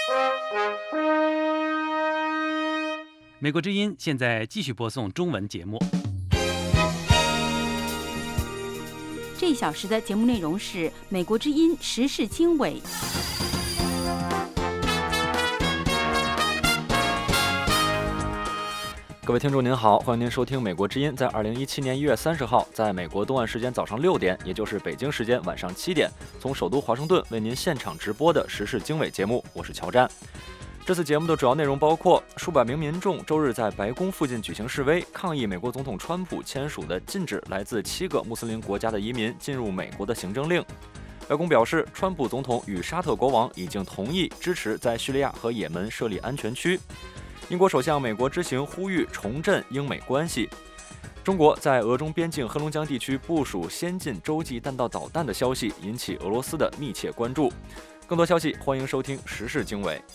美国之音现在继续播送中文节目。 这一小时的节目内容是美国之音时事经纬。 各位听众您好，欢迎您收听美国之音在2017年1月30号在美国东岸时间早上6点，也就是北京时间晚上7点，从首都华盛顿为您现场直播的时事经纬节目，我是乔战。这次节目的主要内容包括数百名民众周日在白宫附近举行示威，抗议美国总统川普签署的禁止来自7个穆斯林国家的移民进入美国的行政令。白宫表示，川普总统与沙特国王已经同意支持在叙利亚和也门设立安全区。英国首相美国之行呼吁重振英美关系。中国在俄中边境黑龙江地区部署先进洲际弹道导弹的消息引起俄罗斯的密切关注。更多消息，欢迎收听时事经纬。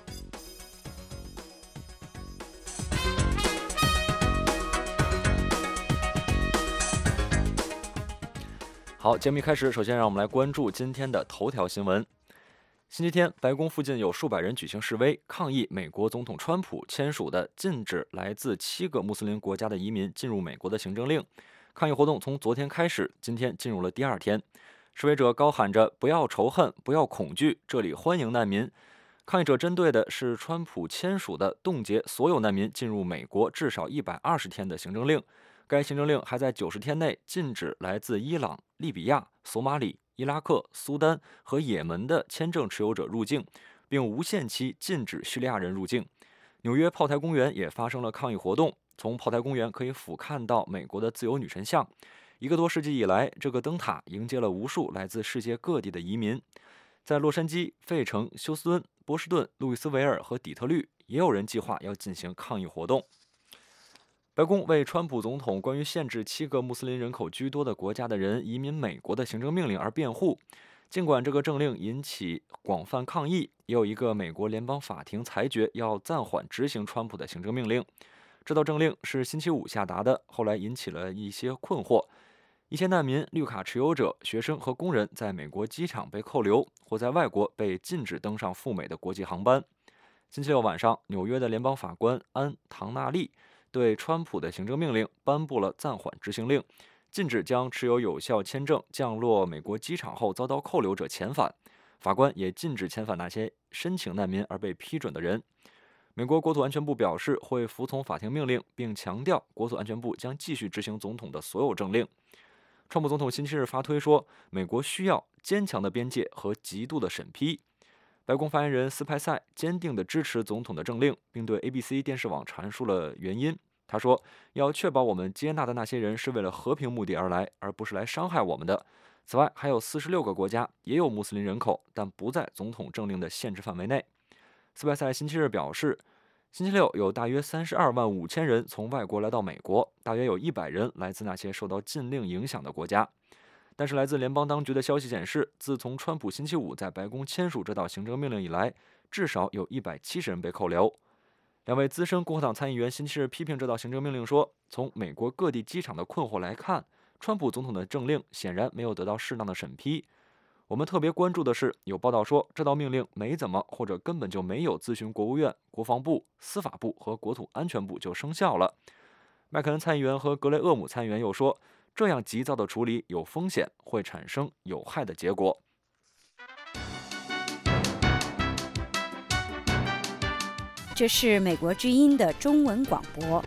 好，节目一开始，首先让我们来关注今天的头条新闻。星期天，白宫附近有数百人举行示威，抗议美国总统川普签署的禁止来自7个穆斯林国家的移民进入美国的行政令。抗议活动从昨天开始，今天进入了第2天。示威者高喊着"不要仇恨，不要恐惧，这里欢迎难民"。抗议者针对的是川普签署的冻结所有难民进入美国至少120天的行政令。该行政令还在90天内禁止来自伊朗、利比亚、索马里、伊拉克、苏丹和也门的签证持有者入境，并无限期禁止叙利亚人入境。纽约炮台公园也发生了抗议活动，从炮台公园可以俯瞰到美国的自由女神像。1个多世纪以来，这个灯塔迎接了无数来自世界各地的移民。在洛杉矶、费城、休斯敦、波士顿、路易斯维尔和底特律，也有人计划要进行抗议活动。白宫为川普总统关于限制7个穆斯林人口居多的国家的人移民美国的行政命令而辩护。尽管这个政令引起广泛抗议，也有一个美国联邦法庭裁决要暂缓执行川普的行政命令。这道政令是星期五下达的，后来引起了一些困惑。一些难民、绿卡持有者、学生和工人在美国机场被扣留，或在外国被禁止登上赴美的国际航班。星期六晚上，纽约的联邦法官安·唐纳利对川普的行政命令颁布了暂缓执行令，禁止将持有有效签证降落美国机场后遭到扣留者遣返。法官也禁止遣返那些申请难民而被批准的人。美国国土安全部表示会服从法庭命令，并强调国土安全部将继续执行总统的所有政令。川普总统星期日发推说，美国需要坚强的边界和极度的审批。白宫发言人斯派塞坚定地支持总统的政令，并对 ABC 电视网阐述了原因。他说，要确保我们接纳的那些人是为了和平目的而来，而不是来伤害我们的。此外，还有46个国家也有穆斯林人口，但不在总统政令的限制范围内。斯派塞星期日表示，星期六有大约32万5千人从外国来到美国，大约有100人来自那些受到禁令影响的国家。但是来自联邦当局的消息显示，自从川普星期五在白宫签署这道行政命令以来，至少有170人被扣留。2位资深共和党参议员星期日批评这道行政命令说，从美国各地机场的困惑来看，川普总统的政令显然没有得到适当的审批。我们特别关注的是，有报道说这道命令没怎么或者根本就没有咨询国务院、国防部、司法部和国土安全部就生效了。麦克恩参议员和格雷厄姆参议员又说，这样急躁的处理有风险，会产生有害的结果。 这是美国之音的中文广播。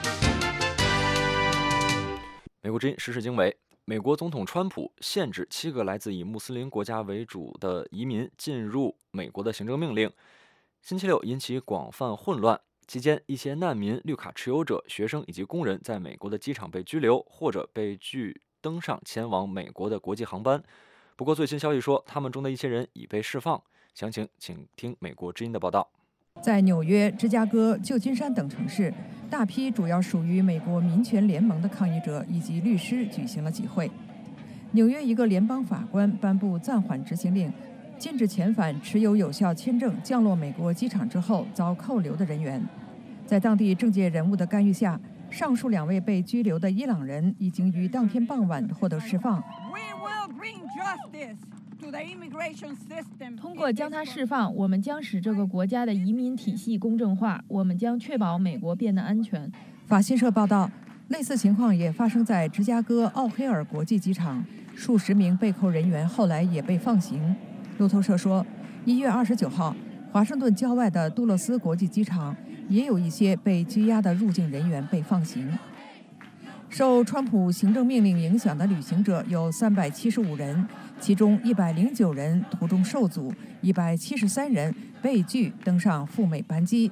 美国之音时事经纬。美国总统川普限制7个来自以穆斯林国家为主的移民进入美国的行政命令，星期六引起广泛混乱。期间，一些难民、绿卡持有者、学生以及工人在美国的机场被拘留，或者被拒登上前往美国的国际航班。不过，最新消息说，他们中的一些人已被释放。详情请听美国之音的报道。 在纽约、芝加哥、旧金山等城市，大批主要属于美国民权联盟的抗议者以及律师举行了集会。纽约一个联邦法官颁布暂缓执行令，禁止遣返持有有效签证降落美国机场之后遭扣留的人员。在当地政界人物的干预下，上述2位被拘留的伊朗人已经于当天傍晚获得释放。 通过将他释放，我们将使这个国家的移民体系公正化，我们将确保美国变得安全。 法新社报道，类似情况也发生在芝加哥奥黑尔国际机场，数十名被扣人员后来也被放行。路透社说，1月29号，华盛顿郊外的杜勒斯国际机场也有一些被拘押的入境人员被放行。受川普行政命令影响的旅行者有375人，其中109人途中受阻，173人被拒登上赴美班机。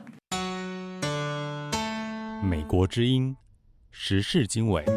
美国之音时事经纬。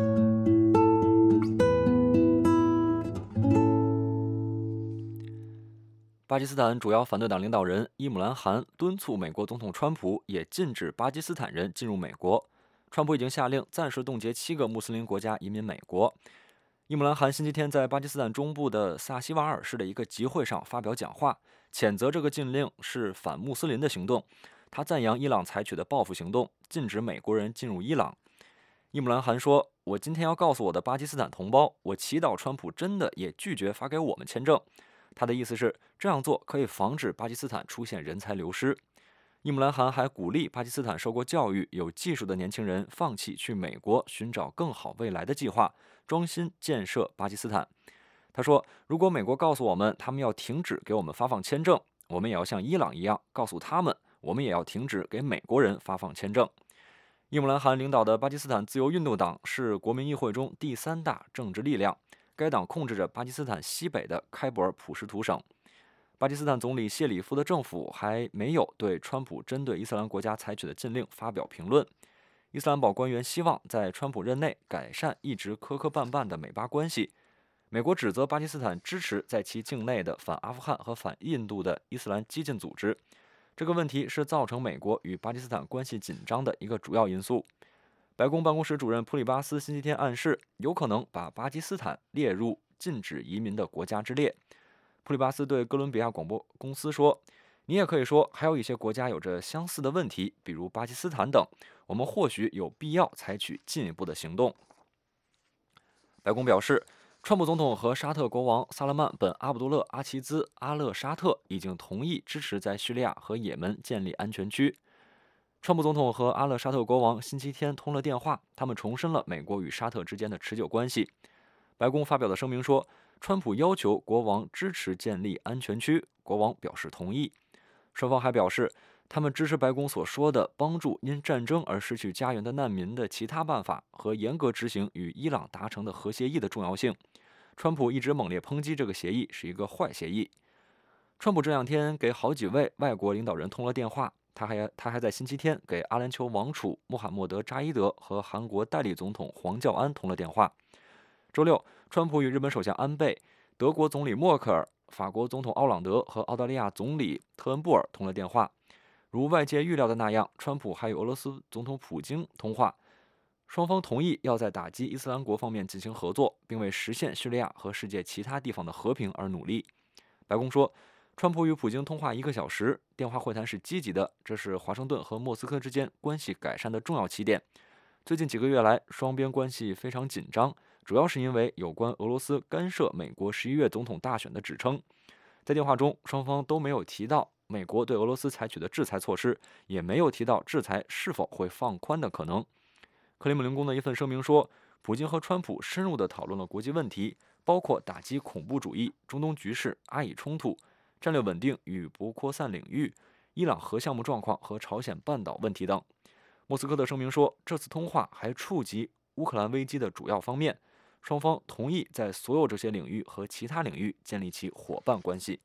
巴基斯坦主要反对党领导人伊姆兰汗敦促美国总统川普也禁止巴基斯坦人进入美国。川普已经下令暂时冻结7个穆斯林国家移民美国。伊姆兰汗星期天在巴基斯坦中部的萨希瓦尔市的一个集会上发表讲话，谴责这个禁令是反穆斯林的行动。他赞扬伊朗采取的报复行动，禁止美国人进入伊朗。伊姆兰汗说：“我今天要告诉我的巴基斯坦同胞，我祈祷川普真的也拒绝发给我们签证。”他的意思是，这样做可以防止巴基斯坦出现人才流失。伊姆兰汗还鼓励巴基斯坦受过教育、有技术的年轻人放弃去美国寻找更好未来的计划，专心建设巴基斯坦。他说，如果美国告诉我们他们要停止给我们发放签证，我们也要像伊朗一样告诉他们，我们也要停止给美国人发放签证。伊姆兰汗领导的巴基斯坦自由运动党是国民议会中第3大政治力量，该党控制着巴基斯坦西北的开伯尔普什图省。巴基斯坦总理谢里夫的政府还没有对川普针对伊斯兰国家采取的禁令发表评论。伊斯兰堡官员希望在川普任内改善一直磕磕绊绊的美巴关系。美国指责巴基斯坦支持在其境内的反阿富汗和反印度的伊斯兰激进组织，这个问题是造成美国与巴基斯坦关系紧张的一个主要因素。白宫办公室主任普里巴斯星期天暗示，有可能把巴基斯坦列入禁止移民的国家之列。普里巴斯对哥伦比亚广播公司说：“你也可以说，还有一些国家有着相似的问题，比如巴基斯坦等，我们或许有必要采取进一步的行动。”白宫表示，川普总统和沙特国王萨勒曼本阿卜杜勒阿齐兹阿勒沙特已经同意支持在叙利亚和也门建立安全区。川普总统和阿勒沙特国王星期天通了电话，他们重申了美国与沙特之间的持久关系。白宫发表的声明说，川普要求国王支持建立安全区，国王表示同意。双方还表示，他们支持白宫所说的帮助因战争而失去家园的难民的其他办法和严格执行与伊朗达成的核协议的重要性。川普一直猛烈抨击这个协议是一个坏协议。川普这2天给好几位外国领导人通了电话，他还在星期天给阿联酋王储穆罕默德·扎伊德和韩国代理总统黄教安通了电话。周六，川普与日本首相安倍、德国总理默克尔、法国总统奥朗德和澳大利亚总理特恩布尔通了电话。如外界预料的那样，川普还与俄罗斯总统普京通话，双方同意要在打击伊斯兰国方面进行合作，并为实现叙利亚和世界其他地方的和平而努力。白宫说，川普与普京通话1个小时，电话会谈是积极的，这是华盛顿和莫斯科之间关系改善的重要起点。最近几个月来，双边关系非常紧张，主要是因为有关俄罗斯干涉美国11月总统大选的指称。在电话中，双方都没有提到美国对俄罗斯采取的制裁措施，也没有提到制裁是否会放宽的可能。克里姆林宫的一份声明说，普京和川普深入地讨论了国际问题，包括打击恐怖主义、中东局势、阿以冲突、战略稳定与不扩散领域、伊朗核项目状况和朝鲜半岛问题等。莫斯科的声明说，这次通话还触及乌克兰危机的主要方面，双方同意在所有这些领域和其他领域建立起伙伴关系。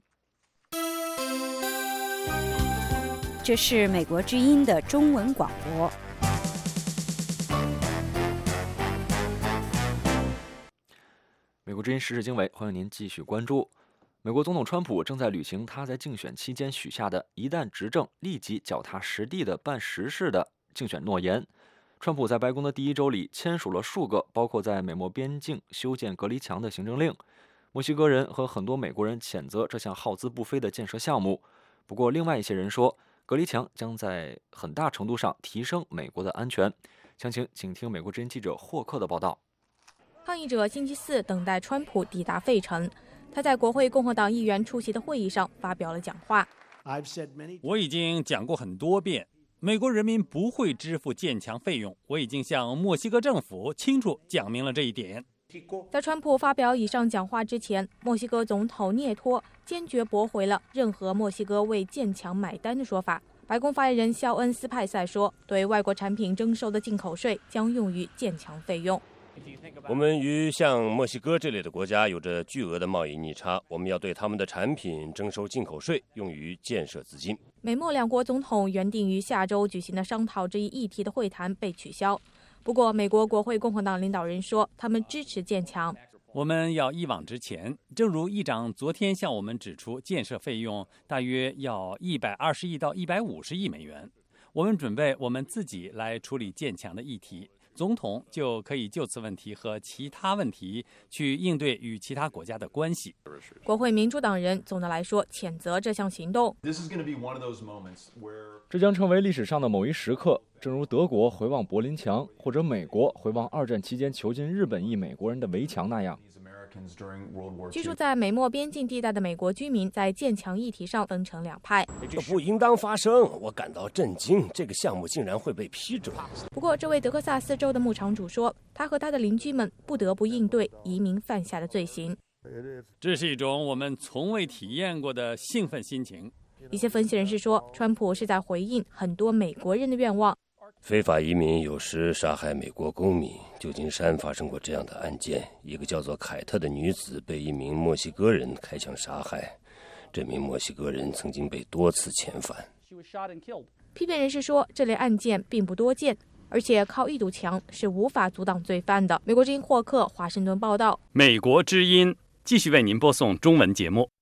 这是美国之音的中文广播。 美国之音时事经纬，欢迎您继续关注。美国总统川普正在履行他在竞选期间许下的一旦执政立即脚踏实地的办实事的竞选诺言。川普在白宫的第1周里签署了数个包括在美墨边境修建隔离墙的行政令。墨西哥人和很多美国人谴责这项耗资不菲的建设项目。不过，另外一些人说，隔离墙将在很大程度上提升美国的安全。详情请听美国之音记者霍克的报道。 抗议者星期4等待川普抵达费城。 他在国会共和党议员出席的会议上发表了讲话。 我已经讲过很多遍，美国人民不会支付建墙费用。我已经向墨西哥政府清楚讲明了这一点。 在川普发表以上讲话之前，墨西哥总统涅托坚决驳回了任何墨西哥为建墙买单的说法。白宫发言人肖恩斯派塞说，对外国产品征收的进口税将用于建墙费用。 我们与像墨西哥这类的国家有着巨额的贸易逆差，我们要对他们的产品征收进口税，用于建设资金。 美墨两国总统原定于下周举行的商讨这一议题的会谈被取消。不过，美国国会共和党领导人说，他们支持建墙。 我们要一往直前，正如议长昨天向我们指出，建设费用大约要120亿到150亿美元。我们准备我们自己来处理建墙的议题，总统就可以就此问题和其他问题去应对与其他国家的关系。 国会民主党人总的来说谴责这项行动。 这将成为历史上的某一时刻，正如德国回望柏林墙，或者美国回望2战期间囚禁日本裔美国人的围墙那样。 居住在美墨边境地带的美国居民在建墙议题上分成两派。 这不应当发生，我感到震惊，这个项目竟然会被批准。 不过，这位德克萨斯州的牧场主说，他和他的邻居们不得不应对移民犯下的罪行。 这是一种我们从未体验过的兴奋心情。 一些分析人士说，川普是在回应很多美国人的愿望。 非法移民有时杀害美国公民，旧金山发生过这样的案件，一个叫做凯特的女子被一名墨西哥人开枪杀害，这名墨西哥人曾经被多次遣返。 批评人士说，这类案件并不多见，而且靠一堵墙是无法阻挡罪犯的。美国之音霍克华盛顿报道。 美国之音继续为您播送中文节目。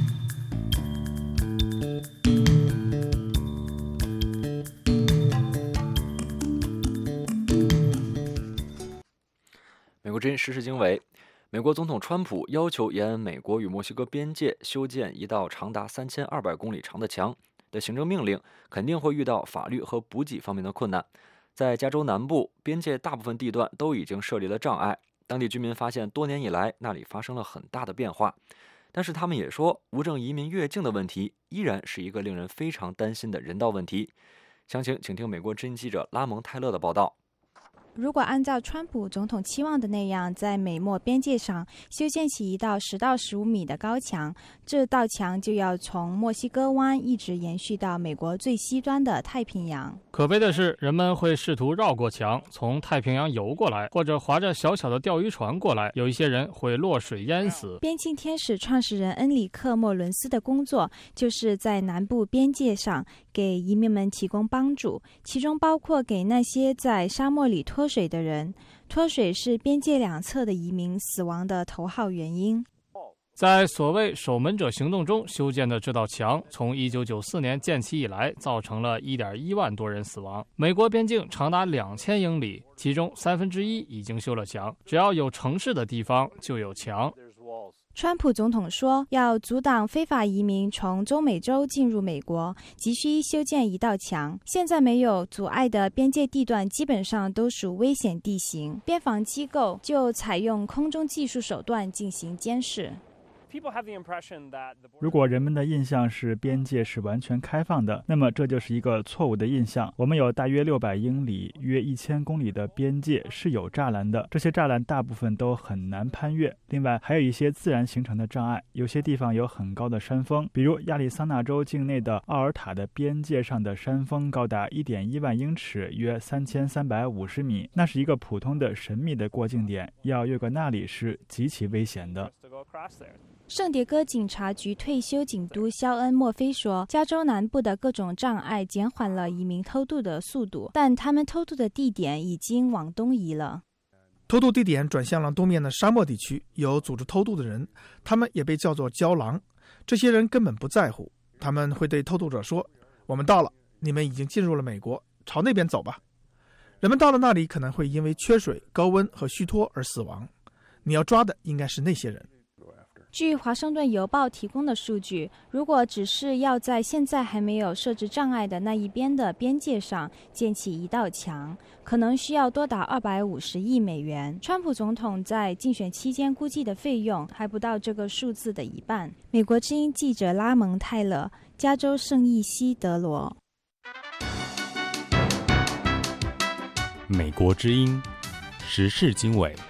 美国之音时事经纬，美国总统川普要求沿美国与墨西哥边界修建一道长达3200公里长的墙的行政命令，肯定会遇到法律和补给方面的困难。在加州南部边界大部分地段都已经设立了障碍，当地居民发现多年以来那里发生了很大的变化，但是他们也说，无证移民越境的问题依然是一个令人非常担心的人道问题。详情请听美国之音记者拉蒙泰勒的报道。 如果按照川普总统期望的那样，在美墨边界上修建起一道10到15米的高墙，这道墙就要从墨西哥湾一直延续到美国最西端的太平洋。 可悲的是，人们会试图绕过墙，从太平洋游过来，或者划着小小的钓鱼船过来。有一些人会落水淹死。 边境天使创始人恩里克·莫伦斯的工作就是在南部边界上给移民们提供帮助，其中包括给那些在沙漠里脱水的人。脱水是边界两侧的移民死亡的头号原因。 在所谓守门者行动中修建的这道墙，从1994年建起以来，造成了1.1万多人死亡。美国边境长达2000英里，其中1/3已经修了墙。只要有城市的地方，就有墙。 川普总统说，要阻挡非法移民从中美洲进入美国，急需修建一道墙。现在没有阻碍的边界地段基本上都属危险地形，边防机构就采用空中技术手段进行监视。 如果人们的印象是边界是完全开放的，那么这就是一个错误的印象。我们有大约600英里、约1000公里的边界是有栅栏的，这些栅栏大部分都很难攀越。另外，还有一些自然形成的障碍，有些地方有很高的山峰，比如亚利桑那州境内的奥尔塔的边界上的山峰高达1.1万英尺，约3350米，那是一个普通的神秘的过境点，要越过那里是极其危险的。 圣迭戈警察局退休警督肖恩·墨菲说，加州南部的各种障碍减缓了移民偷渡的速度，但他们偷渡的地点已经往东移了。 偷渡地点转向了东面的沙漠地区，有组织偷渡的人，他们也被叫做郊狼。这些人根本不在乎，他们会对偷渡者说，我们到了，你们已经进入了美国，朝那边走吧。人们到了那里可能会因为缺水、高温和虚脱而死亡，你要抓的应该是那些人。 据《华盛顿邮报》提供的数据，如果只是要在现在还没有设置障碍的那一边的边界上建起一道墙，可能需要多达250亿美元。川普总统在竞选期间估计的费用还不到这个数字的一半。美国之音记者拉蒙泰勒，加州圣伊西德罗。 美国之音时事经纬。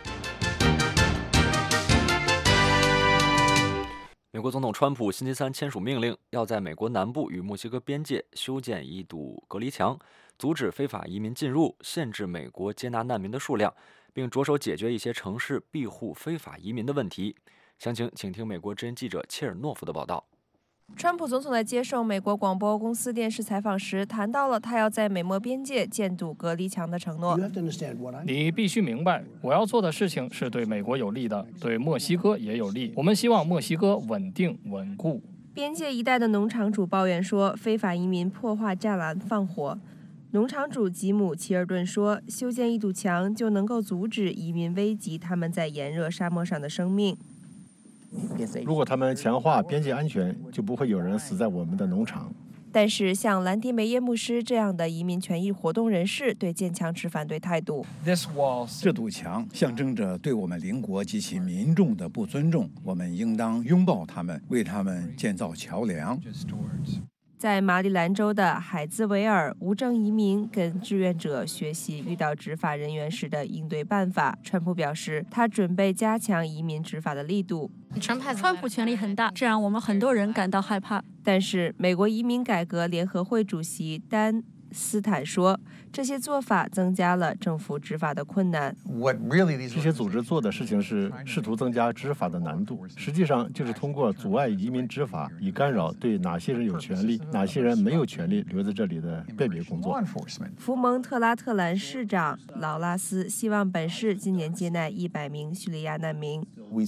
美国总统川普星期三签署命令，要在美国南部与墨西哥边界修建一堵隔离墙，阻止非法移民进入，限制美国接纳难民的数量，并着手解决一些城市庇护非法移民的问题。详情请听美国之音记者切尔诺夫的报道。 川普总统在接受美国广播公司电视采访时，谈到了他要在美墨边界建堵隔离墙的承诺。 你必须明白，我要做的事情是对美国有利的，对墨西哥也有利。我们希望墨西哥稳定稳固。 边界一带的农场主抱怨说，非法移民破坏栅栏放火。农场主吉姆·齐尔顿说，修建一堵墙就能够阻止移民危及他们在炎热沙漠上的生命。 如果他们强化边界安全，就不会有人死在我们的农场。 但是，像兰迪梅耶牧师这样的移民权益活动人士对建墙持反对态度。 这堵墙象征着对我们邻国及其民众的不尊重，我们应当拥抱他们，为他们建造桥梁。 在马里兰州的海兹维尔，无证移民跟志愿者学习遇到执法人员时的应对办法。川普表示，他准备加强移民执法的力度。 川普权力很大，这让我们很多人感到害怕。 但是，美国移民改革联合会主席丹斯坦说，这些做法增加了政府执法的困难。 这些组织做的事情是试图增加执法的难度，实际上就是通过阻碍移民执法，以干扰对哪些人有权利、哪些人没有权利留在这里的辨别工作。 福蒙特拉特兰市长劳拉斯希望本市今年接纳100名叙利亚难民。 我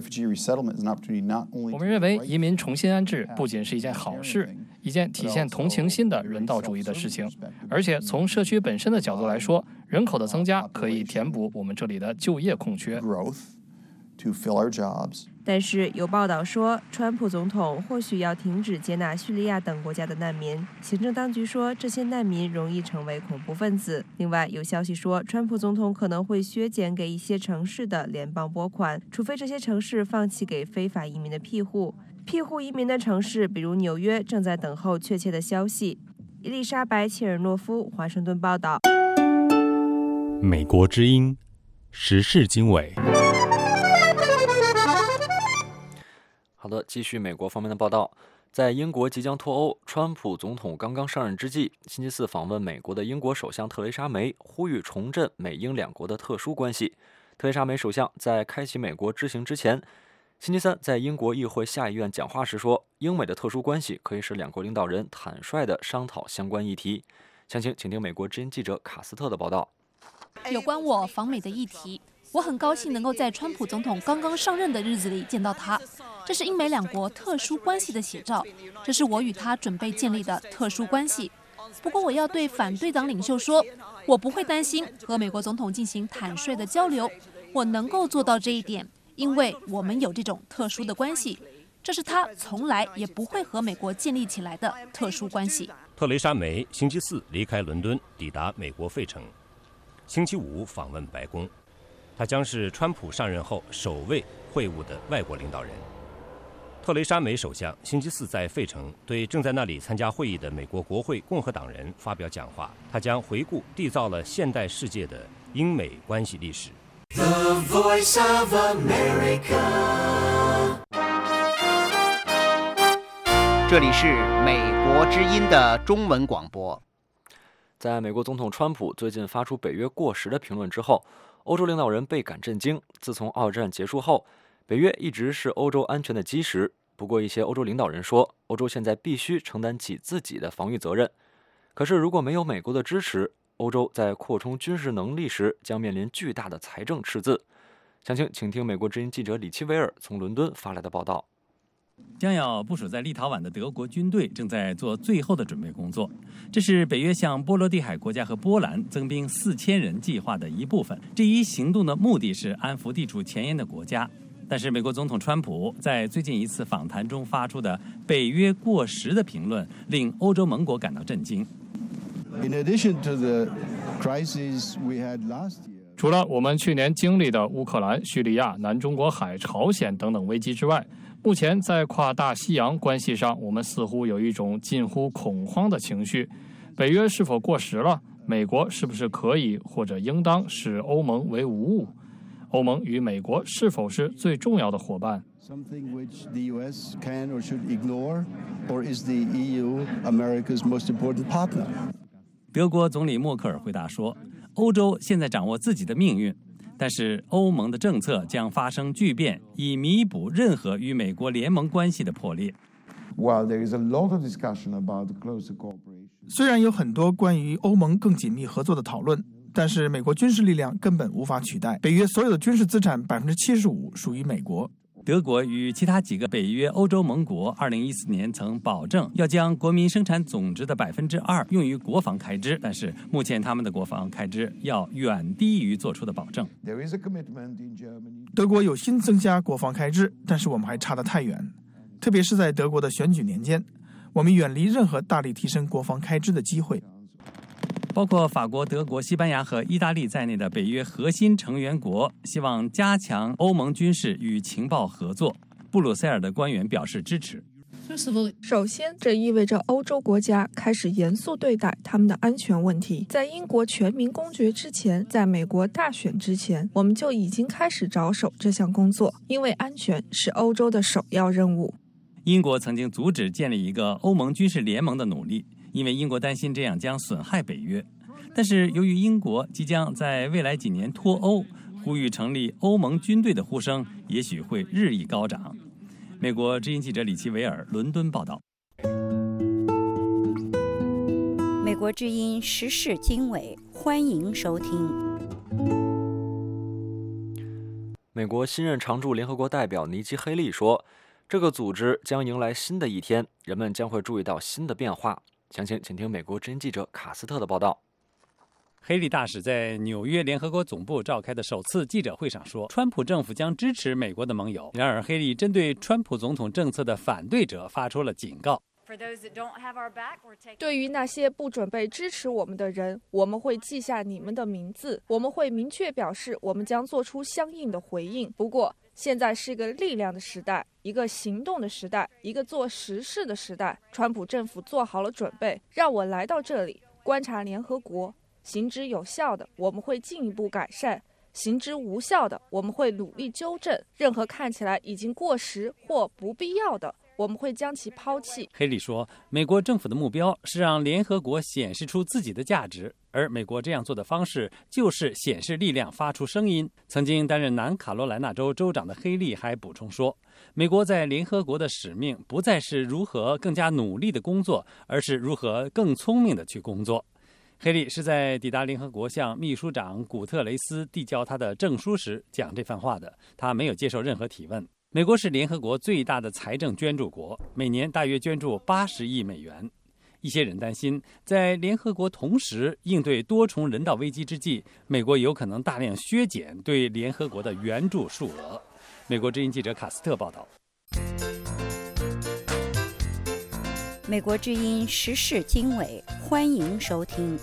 们认为移民重新安置不仅是一件好事，一件体现同情心的人道主义的事情，而且从社区本身的角度来说，人口的增加可以填补我们这里的就业空缺。 但是有报道说，川普总统或许要停止接纳叙利亚等国家的难民。行政当局说，这些难民容易成为恐怖分子。另外，有消息说，川普总统可能会削减给一些城市的联邦拨款，除非这些城市放弃给非法移民的庇护。庇护移民的城市，比如纽约，正在等候确切的消息。伊丽莎白·切尔诺夫，华盛顿报道。 美国之音时事经纬。 好的，继续美国方面的报道。在英国即将脱欧，川普总统刚刚上任之际，星期四访问美国的英国首相特蕾莎梅呼吁重振美英两国的特殊关系。特蕾莎梅首相在开启美国之行之前，星期三在英国议会下议院讲话时说，英美的特殊关系可以使两国领导人坦率地商讨相关议题。详情请听美国之音记者卡斯特的报道。 有关我访美的议题，我很高兴能够在川普总统刚刚上任的日子里见到他，这是英美两国特殊关系的写照，这是我与他准备建立的特殊关系。不过我要对反对党领袖说，我不会担心和美国总统进行坦率的交流，我能够做到这一点，因为我们有这种特殊的关系，这是他从来也不会和美国建立起来的特殊关系。 特蕾莎梅星期四离开伦敦，抵达美国费城，星期五访问白宫。他将是川普上任后首位会晤的外国领导人。特蕾莎梅首相星期四在费城对正在那里参加会议的美国国会共和党人发表讲话，他将回顾缔造了现代世界的英美关系历史。 The Voice of America。 这里是美国之音的中文广播。 在美国总统川普最近发出北约过时的评论之后，欧洲领导人倍感震惊。自从二战结束后，北约一直是欧洲安全的基石。不过，一些欧洲领导人说，欧洲现在必须承担起自己的防御责任。可是，如果没有美国的支持，欧洲在扩充军事能力时将面临巨大的财政赤字。详情，请听美国之音记者李奇维尔从伦敦发来的报道。 将要部署在立陶宛的德国军队正在做最后的准备工作，这是北约向波罗的海国家和波兰增兵4000人计划的一部分。这一行动的目的是安抚地处前沿的国家。 但是美国总统川普在最近一次访谈中发出的北约过时的评论，令欧洲盟国感到震惊。 除了我们去年经历的乌克兰、叙利亚、南中国海、朝鲜等等危机之外，目前在跨大西洋关系上，我们似乎有一种近乎恐慌的情绪。北约是否过时了？美国是不是可以或者应当视欧盟为无物？欧盟与美国是否是最重要的伙伴？ 德国总理默克尔回答说，欧洲现在掌握自己的命运，但是欧盟的政策将发生巨变，以弥补任何与美国联盟关系的破裂。 虽然有很多关于欧盟更紧密合作的讨论，但是美国军事力量根本无法取代。北约所有的军事资产75%属于美国。 德国与其他几个北约欧洲盟国2014年曾保证要将国民生产总值的2%用于国防开支，但是目前他们的国防开支要远低于做出的保证。 德国有心增加国防开支，但是我们还差得太远，特别是在德国的选举年间，我们远离任何大力提升国防开支的机会。 包括法国、德国、西班牙和意大利在内的北约核心成员国希望加强欧盟军事与情报合作。布鲁塞尔的官员表示支持。 首先，这意味着欧洲国家开始严肃对待他们的安全问题。在英国全民公决之前，在美国大选之前，我们就已经开始着手这项工作，因为安全是欧洲的首要任务。 英国曾经阻止建立一个欧盟军事联盟的努力，因为英国担心这样将损害北约。但是由于英国即将在未来几年脱欧，呼吁成立欧盟军队的呼声也许会日益高涨。美国之音记者李奇维尔伦敦报道。 美国之音时事经纬，欢迎收听。 美国新任常驻联合国代表尼基·黑利说，这个组织将迎来新的一天，人们将会注意到新的变化。详情请听美国之音记者卡斯特的报道。 黑利大使在纽约联合国总部召开的首次记者会上说，川普政府将支持美国的盟友。然而，黑利针对川普总统政策的反对者发出了警告。 对于那些不准备支持我们的人，我们会记下你们的名字，我们会明确表示我们将做出相应的回应。不过，现在是个力量的时代，一个行动的时代，一个做实事的时代。川普政府做好了准备，让我来到这里观察联合国。行之有效的，我们会进一步改善；行之无效的，我们会努力纠正。任何看起来已经过时或不必要的，我们会将其抛弃。 黑利说，美国政府的目标是让联合国显示出自己的价值，而美国这样做的方式就是显示力量，发出声音。曾经担任南卡罗来纳州州长的黑利还补充说，美国在联合国的使命不再是如何更加努力的工作，而是如何更聪明的去工作。黑利是在抵达联合国向秘书长古特雷斯递交他的证书时讲这番话的，他没有接受任何提问。美国是联合国最大的财政捐助国，每年大约捐助80亿美元。一些人担心，在联合国同时应对多重人道危机之际，美国有可能大量削减对联合国的援助数额。美国之音记者卡斯特报道。 美国之音时事经纬，欢迎收听。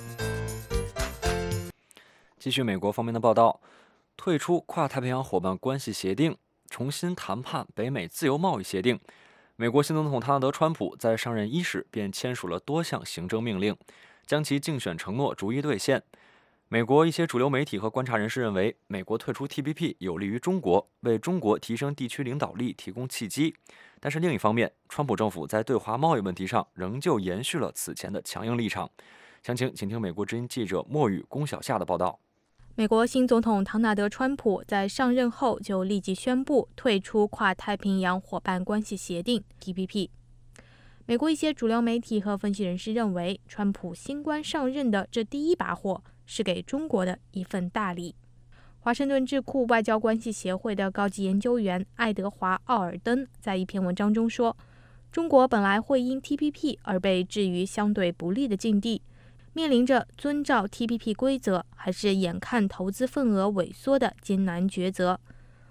继续美国方面的报道，退出跨太平洋伙伴关系协定，重新谈判北美自由贸易协定。美国新总统唐纳德·川普在上任伊始便签署了多项行政命令，将其竞选承诺逐一兑现。美国一些主流媒体和观察人士认为，美国退出 TPP 有利于中国，为中国提升地区领导力提供契机。但是另一方面，川普政府在对华贸易问题上仍旧延续了此前的强硬立场。详情请听美国之音记者莫宇、龚小夏的报道。 美国新总统唐纳德·川普在上任后就立即宣布退出跨太平洋伙伴关系协定 TPP。美国一些主流媒体和分析人士认为，川普新官上任的这第一把火是给中国的一份大礼。华盛顿智库外交关系协会的高级研究员爱德华·奥尔登在一篇文章中说，中国本来会因 TPP 而被置于相对不利的境地，面临着遵照 TPP 规则还是眼看投资份额萎缩的艰难抉择。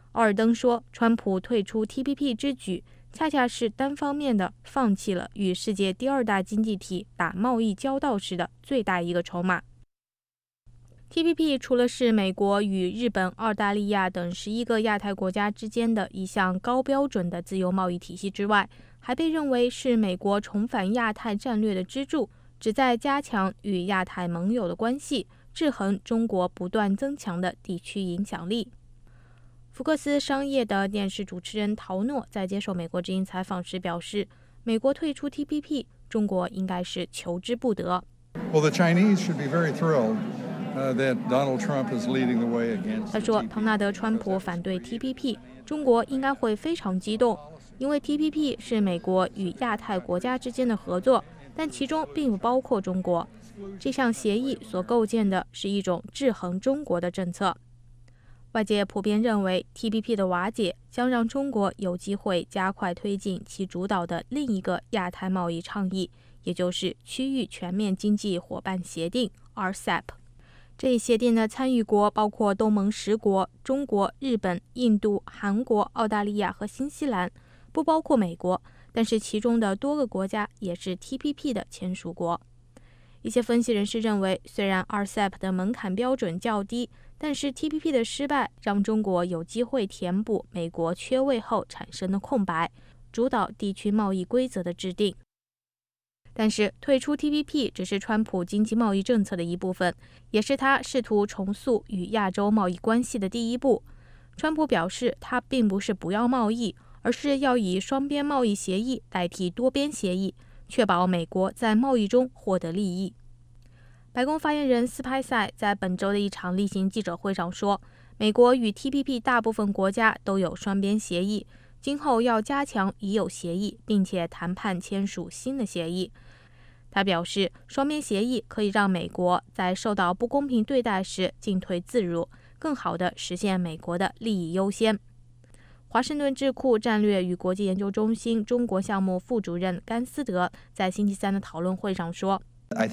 奥尔登说，川普退出 TPP 之举恰恰是单方面的放弃了与世界第2大经济体打贸易交道时的最大一个筹码。TPP 除了是美国与日本、澳大利亚等11个亚太国家之间的一项高标准的自由贸易体系之外，还被认为是美国重返亚太战略的支柱，旨在加强与亚太盟友的关系，制衡中国不断增强的地区影响力。福克斯商业的电视主持人陶诺在接受美国之音采访时表示，美国退出 TPP， 中国应该是求之不得。 Well, the Chinese should be very thrilled that Donald Trump is leading the way against. 他说，唐纳德·川普反对 TPP， 中国应该会非常激动，因为 TPP 是美国与亚太国家之间的合作，但其中并不包括中国。这项协议所构建的是一种制衡中国的政策。外界普遍认为 TPP 的瓦解将让中国有机会加快推进其主导的另一个亚太贸易倡议，也就是区域全面经济伙伴协定 RCEP。 这一协定的参与国包括东盟10国、中国、日本、印度、韩国、澳大利亚和新西兰，不包括美国，但是其中的多个国家也是 TPP 的签署国。一些分析人士认为，虽然 RCEP 的门槛标准较低，但是 TPP 的失败让中国有机会填补美国缺位后产生的空白，主导地区贸易规则的制定。但是退出 TPP 只是川普经济贸易政策的一部分，也是他试图重塑与亚洲贸易关系的第一步。川普表示，他并不是不要贸易，而是要以双边贸易协议代替多边协议，确保美国在贸易中获得利益。白宫发言人斯派塞在本周的一场例行记者会上说，美国与 TPP 大部分国家都有双边协议，今后要加强已有协议，并且谈判签署新的协议。他表示，双边协议可以让美国在受到不公平对待时进退自如，更好地实现美国的利益优先。华盛顿智库战略与国际研究中心中国项目副主任甘思德在星期三的讨论会上说，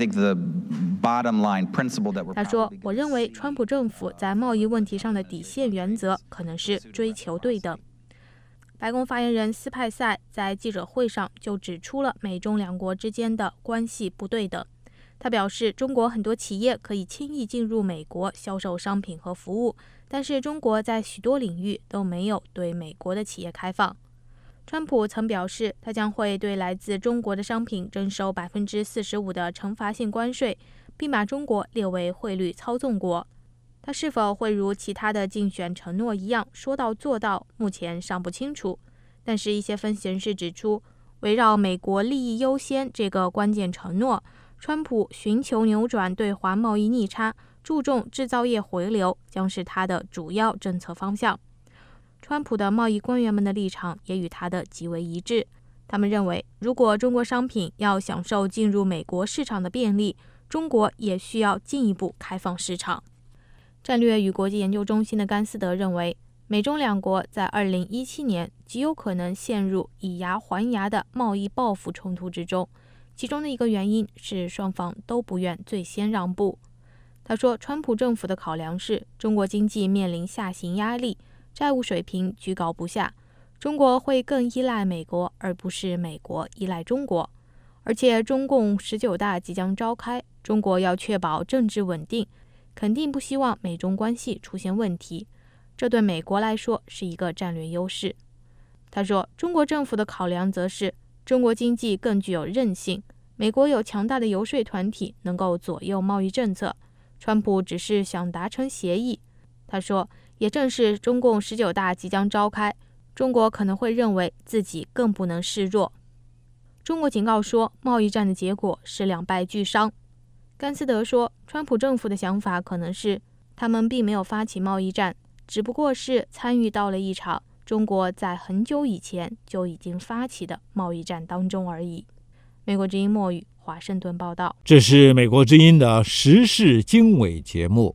他说，我认为川普政府在贸易问题上的底线原则可能是追求对等。白宫发言人斯派塞在记者会上就指出了美中两国之间的关系不对等。他表示，中国很多企业可以轻易进入美国销售商品和服务，但是中国在许多领域都没有对美国的企业开放。川普曾表示，他将会对来自中国的商品征收45%的惩罚性关税，并把中国列为汇率操纵国。他是否会如其他的竞选承诺一样说到做到，目前尚不清楚。但是，一些分析人士指出，围绕美国利益优先这个关键承诺，川普寻求扭转对华贸易逆差，注重制造业回流，将是他的主要政策方向。川普的贸易官员们的立场也与他的极为一致。他们认为，如果中国商品要享受进入美国市场的便利，中国也需要进一步开放市场。战略与国际研究中心的甘思德认为，美中两国在2017年极有可能陷入以牙还牙的贸易报复冲突之中，其中的一个原因是双方都不愿最先让步。他说，川普政府的考量是中国经济面临下行压力，债务水平居高不下，中国会更依赖美国，而不是美国依赖中国。而且中共19大即将召开，中国要确保政治稳定，肯定不希望美中关系出现问题，这对美国来说是一个战略优势。他说，中国政府的考量则是中国经济更具有韧性，美国有强大的游说团体能够左右贸易政策，川普只是想达成协议。他说，也正是中共19大即将召开，中国可能会认为自己更不能示弱。中国警告说，贸易战的结果是两败俱伤。甘思德说，川普政府的想法可能是，他们并没有发起贸易战，只不过是参与到了一场中国在很久以前就已经发起的贸易战当中而已。美国之音莫语，华盛顿报道。 这是美国之音的时事经纬节目。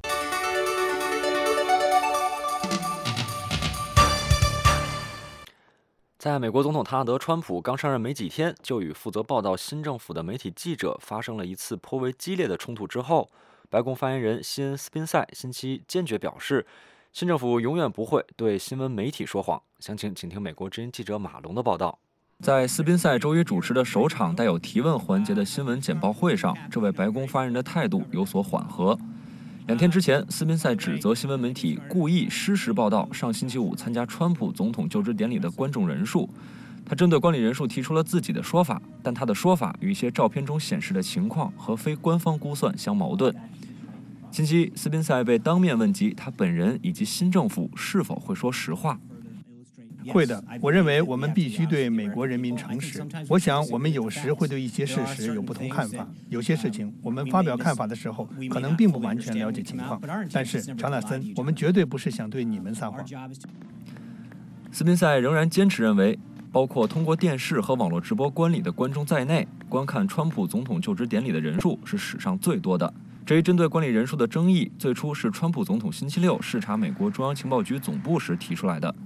在美国总统唐纳德·川普刚上任没几天，就与负责报道新政府的媒体记者发生了一次颇为激烈的冲突之后，白宫发言人西恩·斯宾塞星期一坚决表示， 新政府永远不会对新闻媒体说谎。详情请听美国之音记者马龙的报道。在斯宾塞周一主持的首场带有提问环节的新闻简报会上，这位白宫发言人的态度有所缓和。2天之前，斯宾塞指责新闻媒体故意失实报道上星期五参加川普总统就职典礼的观众人数。他针对观礼人数提出了自己的说法，但他的说法与一些照片中显示的情况和非官方估算相矛盾。星期一，斯宾塞被当面问及他本人以及新政府是否会说实话。 会的，我认为我们必须对美国人民诚实。我想我们有时会对一些事实有不同看法，有些事情我们发表看法的时候可能并不完全了解情况。但是乔纳森，我们绝对不是想对你们撒谎。 斯宾塞仍然坚持认为，包括通过电视和网络直播观礼的观众在内，观看川普总统就职典礼的人数是史上最多的。这一针对观礼人数的争议，最初是川普总统星期六视察美国中央情报局总部时提出来的。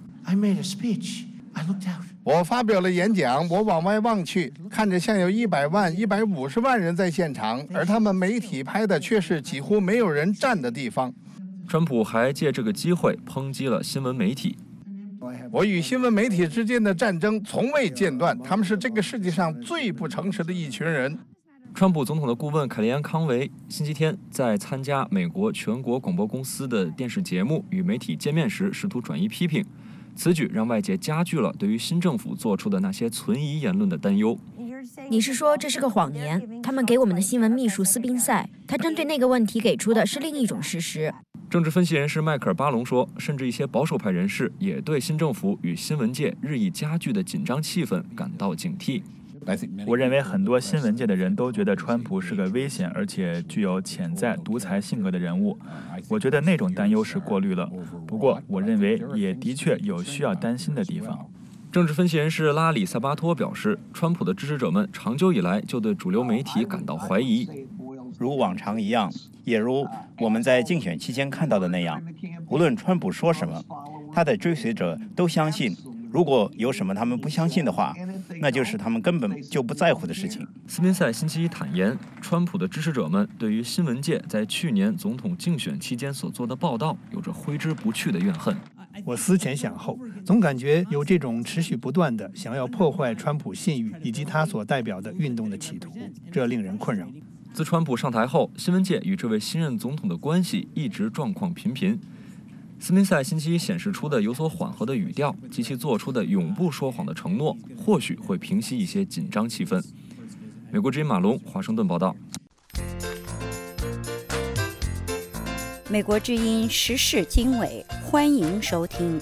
我发表了演讲，我往外望去，看着像有100万、150万人在现场，而他们媒体拍的却是几乎没有人站的地方。 川普还借这个机会抨击了新闻媒体。 我与新闻媒体之间的战争从未间断，他们是这个世界上最不诚实的一群人。 川普总统的顾问凯利安·康维星期天在参加美国全国广播公司的电视节目与媒体见面时，试图转移批评。此举让外界加剧了对于新政府做出的那些存疑言论的担忧。 你是说这是个谎言？他们给我们的新闻秘书斯宾塞，他针对那个问题给出的是另一种事实。 政治分析人士迈克尔·巴隆说，甚至一些保守派人士也对新政府与新闻界日益加剧的紧张气氛感到警惕。 我认为很多新闻界的人都觉得川普是个危险而且具有潜在独裁性格的人物。我觉得那种担忧是过滤了，不过我认为也的确有需要担心的地方。 政治分析人士拉里·萨巴托表示，川普的支持者们长久以来就对主流媒体感到怀疑。 如往常一样，也如我们在竞选期间看到的那样，无论川普说什么，他的追随者都相信。如果有什么他们不相信的话，那就是他们根本就不在乎的事情。 斯宾塞星期一坦言，川普的支持者们对于新闻界在去年总统竞选期间所做的报道有着挥之不去的怨恨。 我思前想后，总感觉有这种持续不断的想要破坏川普信誉以及他所代表的运动的企图，这令人困扰。 自川普上台后，新闻界与这位新任总统的关系一直状况频频。斯宾塞星期一显示出的有所缓和的语调及其做出的永不说谎的承诺，或许会平息一些紧张气氛。美国之音马龙，华盛顿报道。 美国之音时事经纬，欢迎收听。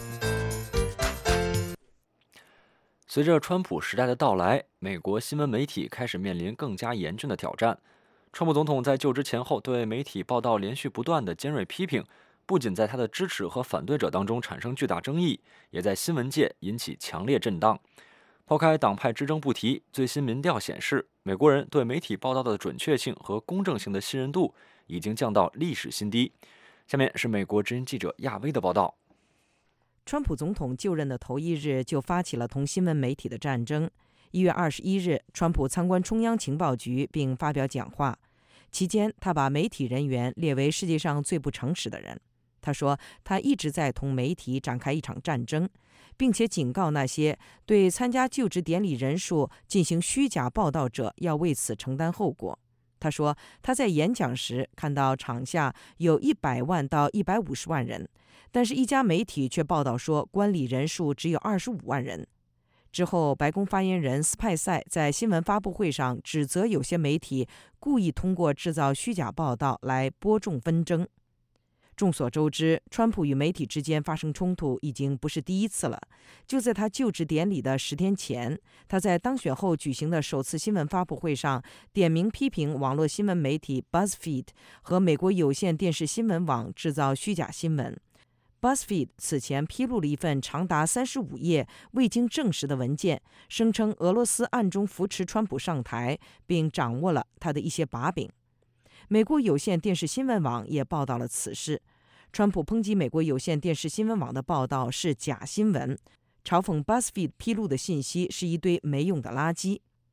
随着川普时代的到来，美国新闻媒体开始面临更加严峻的挑战。川普总统在就职前后对媒体报道连续不断的尖锐批评，不仅在他的支持和反对者当中产生巨大争议，也在新闻界引起强烈震荡。抛开党派之争不提，最新民调显示，美国人对媒体报道的准确性和公正性的信任度已经降到历史新低。下面是美国之音记者亚威的报道。 川普总统就任的头一日就发起了同新闻媒体的战争。1月21日，川普参观中央情报局并发表讲话，期间他把媒体人员列为世界上最不诚实的人。他说，他一直在同媒体展开一场战争，并且警告那些对参加就职典礼人数进行虚假报道者要为此承担后果。他说，他在演讲时看到场下有100万到150万人，但是一家媒体却报道说观礼人数只有25万人。之后，白宫发言人斯派塞在新闻发布会上指责有些媒体故意通过制造虚假报道来播种纷争。众所周知，川普与媒体之间发生冲突已经不是第一次了。就在他就职典礼的10天前，他在当选后举行的首次新闻发布会上，点名批评网络新闻媒体 BuzzFeed 和美国有线电视新闻网制造虚假新闻。BuzzFeed 此前披露了一份长达35页未经证实的文件，声称俄罗斯暗中扶持川普上台，并掌握了他的一些把柄。美国有线电视新闻网也报道了此事。川普抨击美国有线电视新闻网的报道是假新闻，嘲讽 BuzzFeed 披露的信息是一堆没用的垃圾。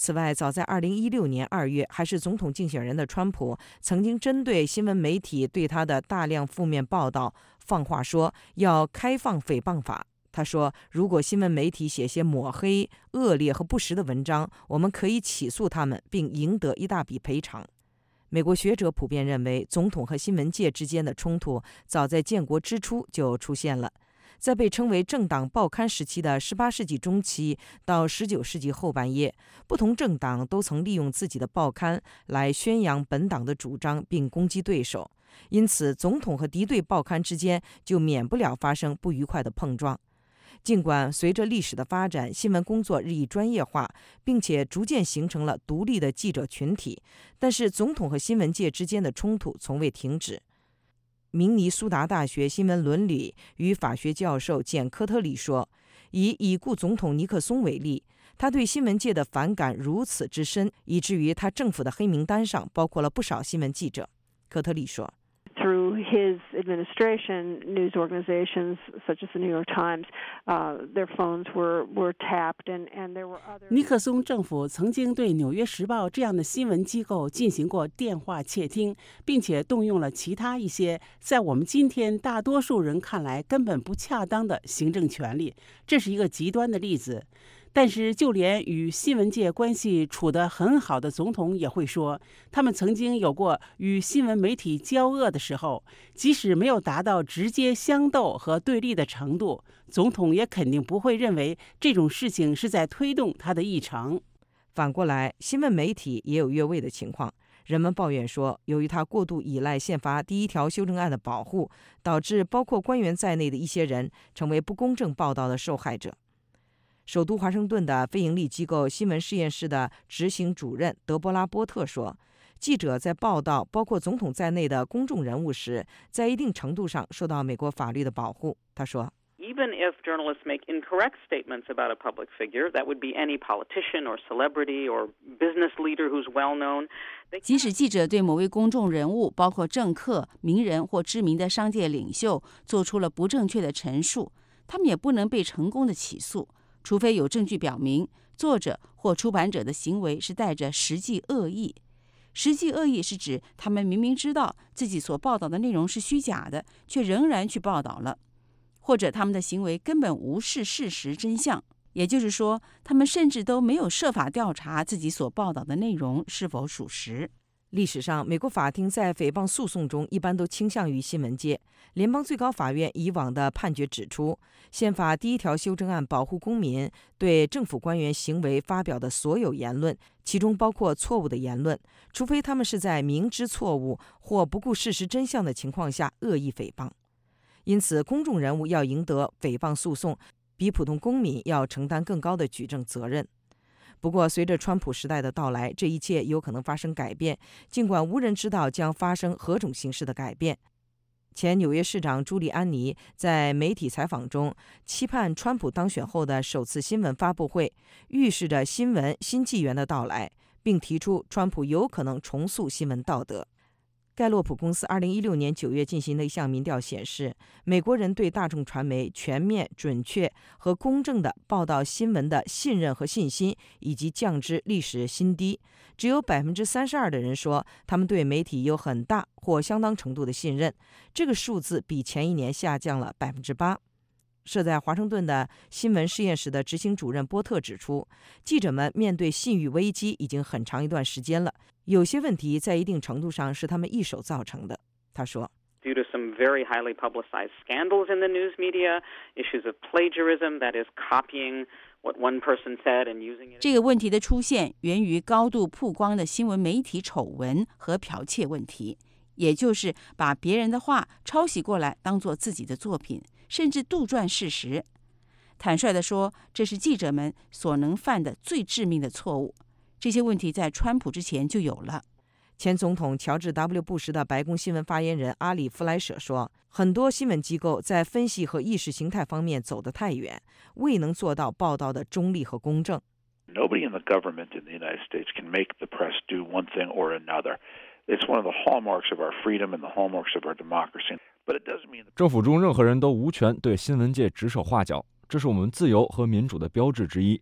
此外，早在2016年2月，还是总统竞选人的川普曾经针对新闻媒体对他的大量负面报道放话说要开放诽谤法。他说，如果新闻媒体写些抹黑、恶劣和不实的文章，我们可以起诉他们并赢得一大笔赔偿。美国学者普遍认为，总统和新闻界之间的冲突早在建国之初就出现了。在被称为政党报刊时期的18世纪中期到19世纪后半叶，不同政党都曾利用自己的报刊来宣扬本党的主张并攻击对手，因此总统和敌对报刊之间就免不了发生不愉快的碰撞。尽管随着历史的发展，新闻工作日益专业化，并且逐渐形成了独立的记者群体，但是总统和新闻界之间的冲突从未停止。明尼苏达大学新闻伦理与法学教授简·科特里说，以已故总统尼克松为例，他对新闻界的反感如此之深，以至于他政府的黑名单上包括了不少新闻记者。科特里说， Through his administration, news organizations such as the New York Times, their phones were tapped, and there were other. 尼克松政府曾经对《纽约时报》这样的新闻机构进行过电话窃听，并且动用了其他一些在我们今天大多数人看来根本不恰当的行政权力。这是一个极端的例子。但是，就连与新闻界关系处得很好的总统也会说，他们曾经有过与新闻媒体交恶的时候，即使没有达到直接相斗和对立的程度，总统也肯定不会认为这种事情是在推动他的议程。 反过来，新闻媒体也有越位的情况。人们抱怨说，由于他过度依赖宪法第1条修正案的保护，导致包括官员在内的一些人成为不公正报道的受害者。首都华盛顿的非营利机构新闻实验室的执行主任德波拉·波特说，记者在报道包括总统在内的公众人物时，在一定程度上受到美国法律的保护。他说， Even if journalists make incorrect statements about a public figure, that would be any politician or celebrity or business leader who's well known. 即使记者对某位公众人物，包括政客、名人或知名的商界领袖，做出了不正确的陈述，他们也不能被成功的起诉，除非有证据表明作者或出版者的行为是带着实际恶意。实际恶意是指他们明明知道自己所报道的内容是虚假的，却仍然去报道了，或者他们的行为根本无视事实真相，也就是说，他们甚至都没有设法调查自己所报道的内容是否属实。 历史上，美国法庭在诽谤诉讼中一般都倾向于新闻界。联邦最高法院以往的判决指出，宪法第1条修正案保护公民对政府官员行为发表的所有言论，其中包括错误的言论，除非他们是在明知错误或不顾事实真相的情况下恶意诽谤。因此，公众人物要赢得诽谤诉讼，比普通公民要承担更高的举证责任。不过，随着川普时代的到来，这一切有可能发生改变，尽管无人知道将发生何种形式的改变。前纽约市长朱利安尼在媒体采访中期盼川普当选后的首次新闻发布会预示着新闻新纪元的到来，并提出川普有可能重塑新闻道德。盖洛普公司2016年9月进行的一项民调显示，美国人对大众传媒全面、准确和公正的报道新闻的信任和信心已经降至历史新低。只有32%的人说他们对媒体有很大或相当程度的信任，这个数字比前一年下降了8%。设在华盛顿的新闻实验室的执行主任波特指出，记者们面对信誉危机已经很长一段时间了，有些问题在一定程度上是他们一手造成的。他说， Due to some very highly publicized scandals in the news media, issues of plagiarism, that is copying what one person said and using it. 这个问题的出现源于高度曝光的新闻媒体丑闻和剽窃问题，也就是把别人的话抄袭过来当作自己的作品，甚至杜撰事实。坦率地说，这是记者们所能犯的最致命的错误。这些问题在川普之前就有了。前总统乔治 ·W. 布什的白宫新闻发言人阿里·弗莱舍说，很多新闻机构在分析和意识形态方面走得太远，未能做到报道的中立和公正。 Nobody in the government in the United States can make the press do one thing or another. It's one of the hallmarks of our freedom and the hallmarks of our democracy. But it doesn't mean 政府中任何人都无权对新闻界指手画脚，这是我们自由和民主的标志之一。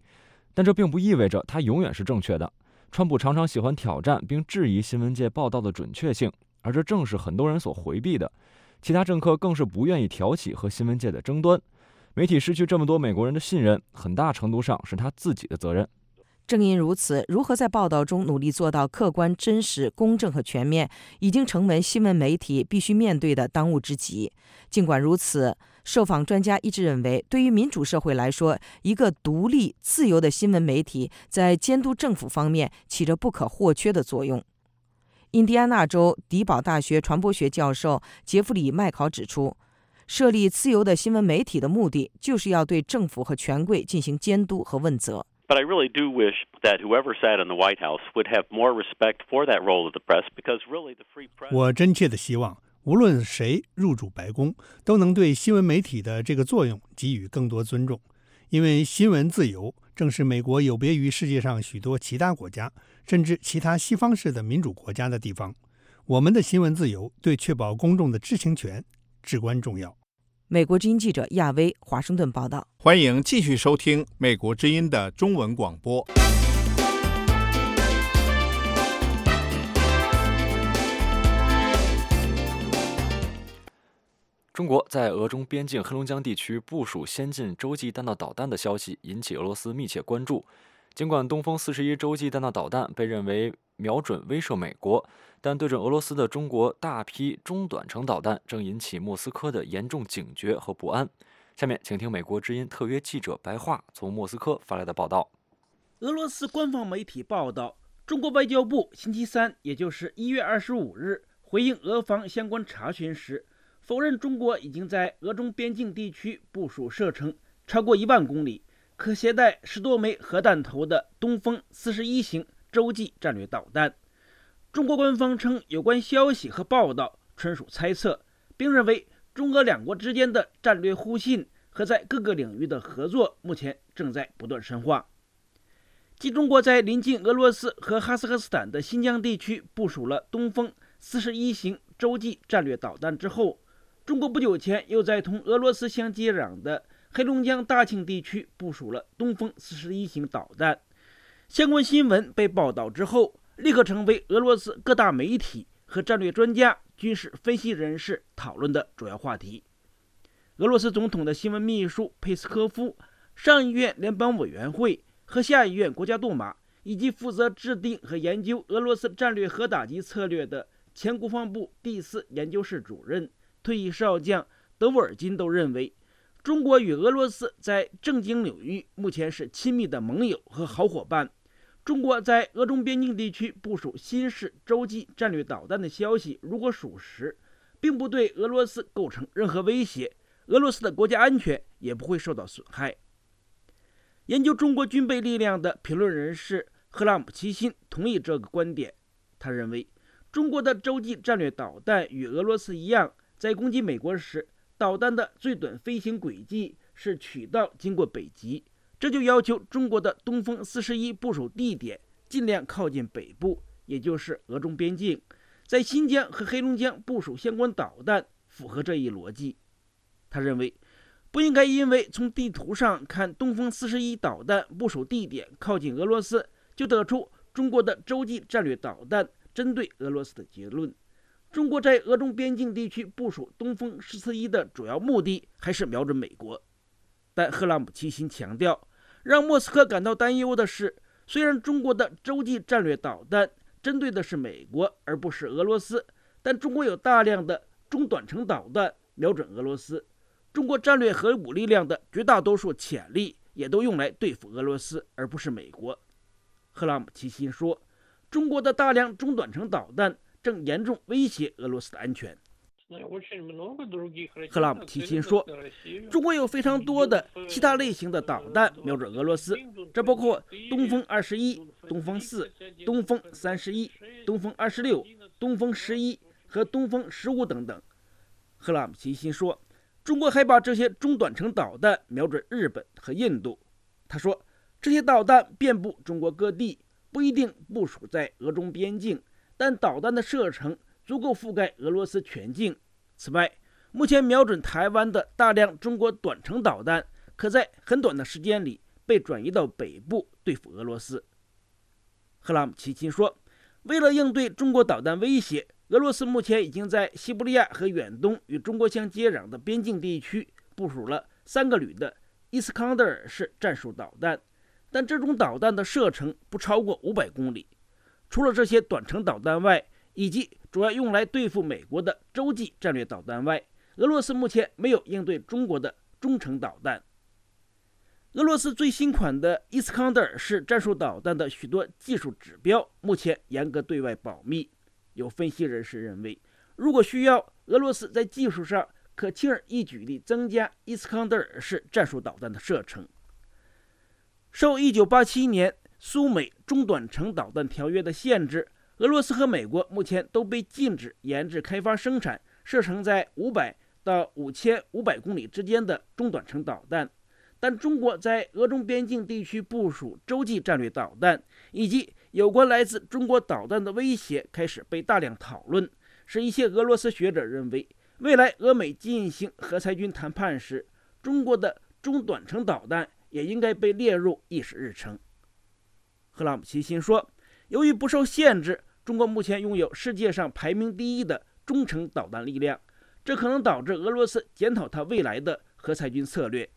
但这并不意味着它永远是正确的。川普常常喜欢挑战并质疑新闻界报道的准确性，而这正是很多人所回避的。其他政客更是不愿意挑起和新闻界的争端。媒体失去这么多美国人的信任，很大程度上是他自己的责任。 正因如此，如何在报道中努力做到客观、真实、公正和全面，已经成为新闻媒体必须面对的当务之急。尽管如此，受访专家一致认为，对于民主社会来说，一个独立、自由的新闻媒体在监督政府方面起着不可或缺的作用。印第安纳州迪堡大学传播学教授杰弗里·麦考指出，设立自由的新闻媒体的目的，就是要对政府和权贵进行监督和问责。 But I really do wish that whoever sat in the White House would have more respect for that role of the press, because really the free press. 我真切的希望，无论谁入主白宫，都能对新闻媒体的这个作用给予更多尊重，因为新闻自由正是美国有别于世界上许多其他国家，甚至其他西方式的民主国家的地方。我们的新闻自由对确保公众的知情权至关重要。 美国之音记者亚薇，华盛顿报道。 欢迎继续收听美国之音的中文广播。 中国在俄中边境黑龙江地区部署先进洲际弹道导弹的消息引起俄罗斯密切关注。尽管东风41洲际弹道导弹被认为瞄准威慑美国，但对准俄罗斯的中国大批中短程导弹正引起莫斯科的严重警觉和不安。下面请听美国之音特约记者白桦从莫斯科发来的报道。 俄罗斯官方媒体报道，中国外交部星期三，也就是1月25日，回应俄方相关查询时，否认中国已经在俄中边境地区部署射程超过1万公里、可携带10多枚核弹头的东风41型洲际战略导弹。中国官方称，有关消息和报道纯属猜测，并认为中俄两国之间的战略互信和在各个领域的合作目前正在不断深化。继中国在临近俄罗斯和哈萨克斯坦的新疆地区部署了东风41型洲际战略导弹之后，中国不久前又在同俄罗斯相接壤的黑龙江大庆地区部署了东风41型导弹。相关新闻被报道之后，立刻成为俄罗斯各大媒体和战略专家、军事分析人士讨论的主要话题。俄罗斯总统的新闻秘书佩斯科夫、上议院联邦委员会和下议院国家杜马，以及负责制定和研究俄罗斯战略核打击策略的前国防部第4研究室主任、退役少将德沃尔金都认为，中国与俄罗斯在政经领域目前是亲密的盟友和好伙伴。中国在俄中边境地区部署新式洲际战略导弹的消息，如果属实，并不对俄罗斯构成任何威胁，俄罗斯的国家安全也不会受到损害。研究中国军备力量的评论人士赫拉姆齐辛同意这个观点。他认为，中国的洲际战略导弹与俄罗斯一样，在攻击美国时，导弹的最短飞行轨迹是曲道经过北极，这就要求中国的东风41部署地点尽量靠近北部，也就是俄中边境。在新疆和黑龙江部署相关导弹符合这一逻辑。他认为，不应该因为从地图上看东风41导弹部署地点靠近俄罗斯，就得出中国的洲际战略导弹针对俄罗斯的结论。中国在俄中边境地区部署东风14-1的主要目的还是瞄准美国。但赫拉姆齐辛强调，让莫斯科感到担忧的是，虽然中国的洲际战略导弹针对的是美国而不是俄罗斯，但中国有大量的中短程导弹瞄准俄罗斯。中国战略核武力量的绝大多数潜力也都用来对付俄罗斯，而不是美国。赫拉姆齐辛说，中国的大量中短程导弹正严重威胁俄罗斯的安全。赫拉姆齐辛说，中国有非常多的其他类型的导弹瞄准俄罗斯，这包括东风21、东风4、东风31、东风26、东风11和东风15等等。赫拉姆齐辛说，中国还把这些中短程导弹瞄准日本和印度。他说，这些导弹遍布中国各地，不一定部署在俄中边境，但导弹的射程足够覆盖俄罗斯全境。此外，目前瞄准台湾的大量中国短程导弹，可在很短的时间里被转移到北部对付俄罗斯。赫拉姆齐钦说，为了应对中国导弹威胁，俄罗斯目前已经在西伯利亚和远东与中国相接壤的边境地区部署了3个旅的伊斯康德尔式战术导弹，但这种导弹的射程不超过500公里。除了这些短程导弹外，以及主要用来对付美国的洲际战略导弹外，俄罗斯目前没有应对中国的中程导弹。俄罗斯最新款的伊斯康德尔式战术导弹的许多技术指标目前严格对外保密。有分析人士认为，如果需要，俄罗斯在技术上可轻而易举地增加伊斯康德尔式战术导弹的射程。受1987年苏美中短程导弹条约的限制，俄罗斯和美国目前都被禁止研制、开发、生产射程在500到5500公里之间的中短程导弹。但中国在俄中边境地区部署洲际战略导弹，以及有关来自中国导弹的威胁开始被大量讨论，使一些俄罗斯学者认为，未来俄美进行核裁军谈判时，中国的中短程导弹也应该被列入议事日程。赫拉姆齐钦说，由于不受限制，中国目前拥有世界上排名第1的中程导弹力量，这可能导致俄罗斯检讨它未来的核裁军策略。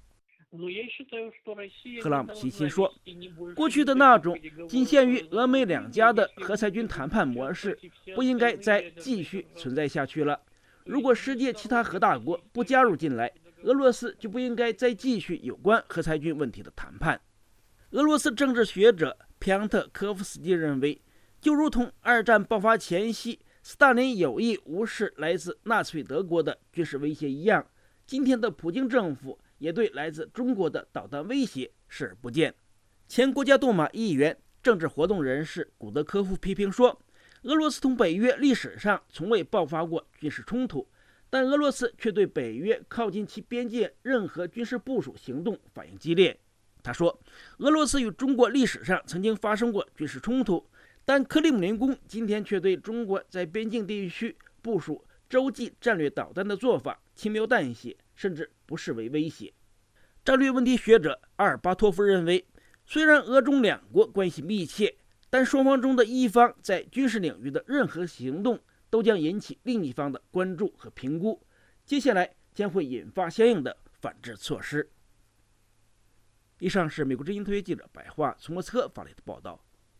赫拉姆齐钦说，过去的那种仅限于俄美2家的核裁军谈判模式不应该再继续存在下去了。如果世界其他核大国不加入进来，俄罗斯就不应该再继续有关核裁军问题的谈判。俄罗斯政治学者皮昂特科夫斯基认为，就如同2战爆发前夕斯大林有意无视来自纳粹德国的军事威胁一样，今天的普京政府也对来自中国的导弹威胁视而不见。前国家杜马议员、政治活动人士古德科夫批评说，俄罗斯同北约历史上从未爆发过军事冲突，但俄罗斯却对北约靠近其边界任何军事部署行动反应激烈。他说，俄罗斯与中国历史上曾经发生过军事冲突，但克里姆林宫今天却对中国在边境地区部署洲际战略导弹的做法轻描淡写，甚至不视为威胁。战略问题学者阿尔巴托夫认为，虽然俄中2国关系密切，但双方中的一方在军事领域的任何行动都将引起另一方的关注和评估，接下来将会引发相应的反制措施。以上是美国之音特约记者白桦从莫斯科发来的报道。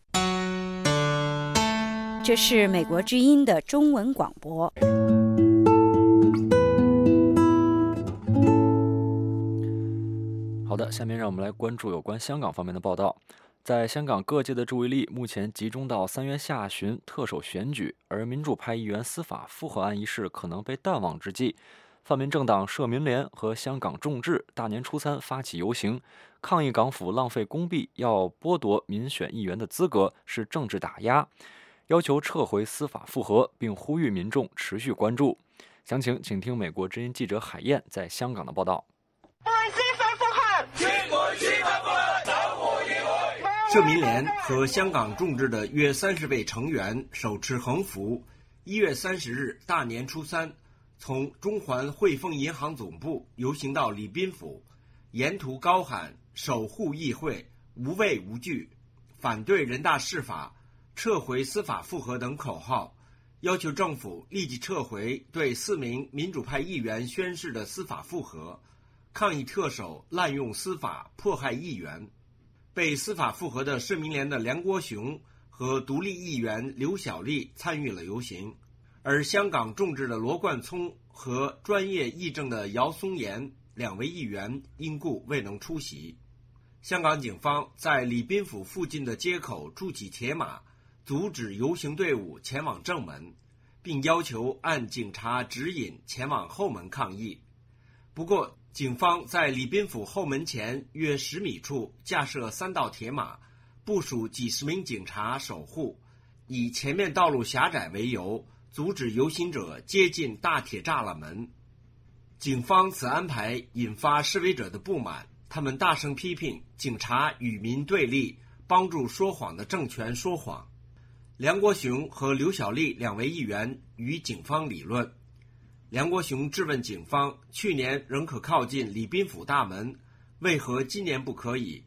这是美国之音的中文广播。 好的，下面让我们来关注有关香港方面的报道。在香港，各界的注意力目前集中到3月下旬特首选举，而民主派议员司法复核案一事可能被淡忘之际，泛民政党社民联和香港众志大年初3发起游行，抗议港府浪费公币，要剥夺民选议员的资格是政治打压，要求撤回司法复核，并呼吁民众持续关注。详情请听美国之音记者海燕在香港的报道。 社民联和香港众志的约30位成员手持横幅，1月30日大年初3，从中环汇丰银行总部游行到礼宾府，沿途高喊“守护议会，无畏无惧”，反对人大释法、撤回司法复核等口号，要求政府立即撤回对4名民主派议员宣誓的司法复核，抗议特首滥用司法迫害议员。被司法复核的社民联的梁国雄和独立议员刘小丽参与了游行，而香港众志的罗冠聪和专业议政的姚松炎2位议员因故未能出席。香港警方在礼宾府附近的街口筑起铁马，阻止游行队伍前往正门，并要求按警察指引前往后门抗议。不过警方在礼宾府后门前约10米处架设3道铁马，部署几十名警察守护，以前面道路狭窄为由，阻止游行者接近大铁栅栏门。警方此安排引发示威者的不满，他们大声批评警察与民对立，帮助说谎的政权说谎。梁国雄和刘小丽2位议员与警方理论。梁国雄质问警方，去年仍可靠近礼宾府大门，为何今年不可以？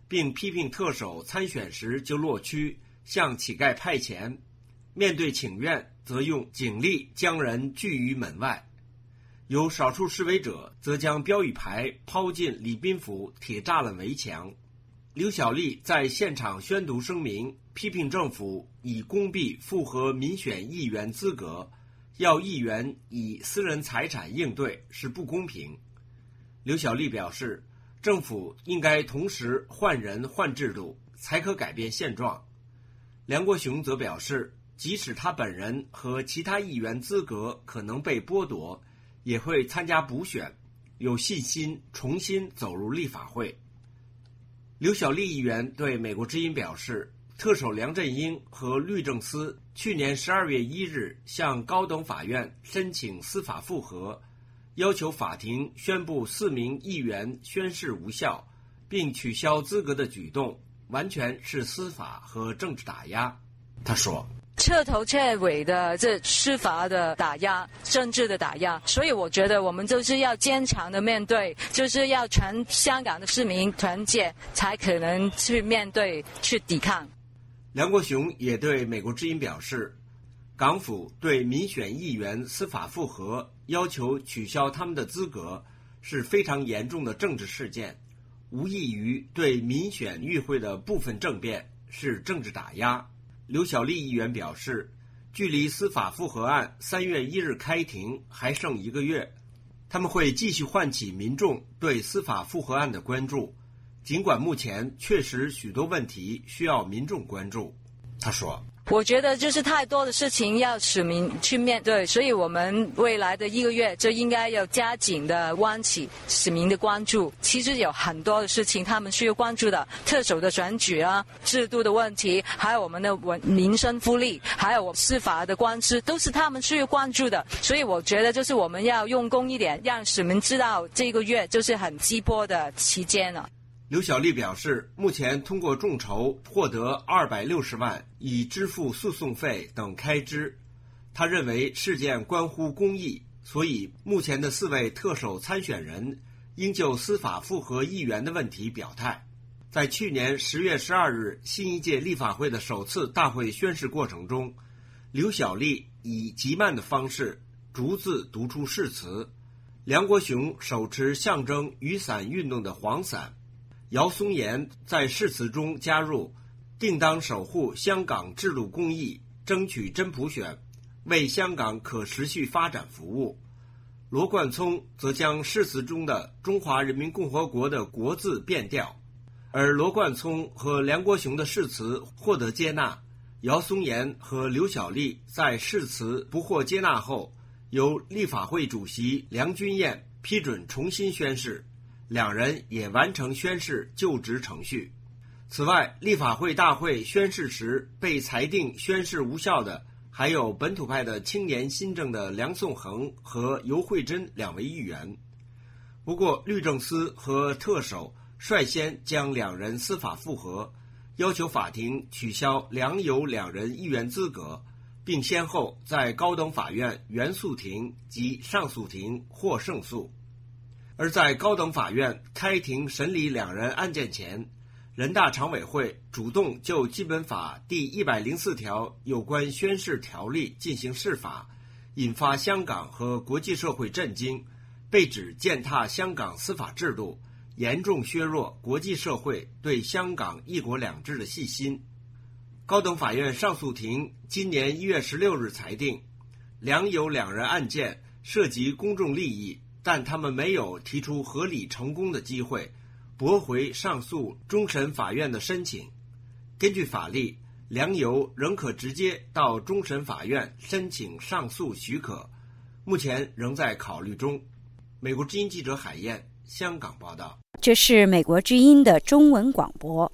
并批评特首参选时就落区，向乞丐派钱，面对请愿则用警力将人拒于门外。有少数示威者则将标语牌抛进礼宾府铁栅栏围墙。刘小丽在现场宣读声明，批评政府以公币复核民选议员资格，要议员以私人财产应对是不公平。刘小丽表示，政府应该同时换人换制度，才可改变现状。梁国雄则表示，即使他本人和其他议员资格可能被剥夺，也会参加补选，有信心重新走入立法会。刘小丽议员对美国之音表示，特首梁振英和律政司去年12月1日向高等法院申请司法复核，要求法庭宣布4名议员宣誓无效，并取消资格的举动，完全是司法和政治打压。他说， 彻头彻尾的这司法的打压，政治的打压，所以我觉得我们就是要坚强的面对，就是要全香港的市民团结，才可能去面对，去抵抗。 梁国雄也对美国之音表示，港府对民选议员司法复核，要求取消他们的资格，是非常严重的政治事件，无异于对民选议会的部分政变，是政治打压。刘小丽议员表示，距离司法复核案3月1日开庭还剩1个月，他们会继续唤起民众对司法复核案的关注，尽管目前确实许多问题需要民众关注。他说， 我觉得就是太多的事情要市民去面对，所以我们未来的1个月就应该要加紧的唤起市民的关注。其实有很多的事情他们需要关注的，特首的选举啊，制度的问题，还有我们的民生福利，还有司法的官司，都是他们需要关注的。所以我觉得就是我们要用功一点，让市民知道这个月就是很鸡波的期间了。 刘小丽表示，目前通过众筹获得260万，以支付诉讼费等开支。他认为事件关乎公义，所以目前的4位特首参选人应就司法复核议员的问题表态。在去年10月12日新一届立法会的首次大会宣誓过程中，刘小丽以极慢的方式逐字读出誓词，梁国雄手持象征雨伞运动的黄伞，姚松炎在誓词中加入定当守护香港制度公义，争取真普选，为香港可持续发展服务。罗冠聪则将誓词中的中华人民共和国的国字变调，而罗冠聪和梁国雄的誓词获得接纳，姚松炎和刘小丽在誓词不获接纳后，由立法会主席梁君彦批准重新宣誓，两人也完成宣誓就职程序。此外，立法会大会宣誓时被裁定宣誓无效的还有本土派的青年新政的梁颂恒和尤惠珍2位议员。不过，律政司和特首率先将2人司法复核，要求法庭取消梁尤2人议员资格，并先后在高等法院原诉庭及上诉庭获胜诉。而在高等法院开庭审理2人案件前，人大常委会主动就基本法第104条有关宣誓条例进行释法，引发香港和国际社会震惊，被指践踏香港司法制度，严重削弱国际社会对香港一国两制的信心。高等法院上诉庭今年1月16日裁定，梁尤2人案件涉及公众利益，但他们没有提出合理成功的机会，驳回上诉终审法院的申请。根据法律，梁尤仍可直接到终审法院申请上诉许可，目前仍在考虑中。美国之音记者海燕，香港报道。 这是美国之音的中文广播。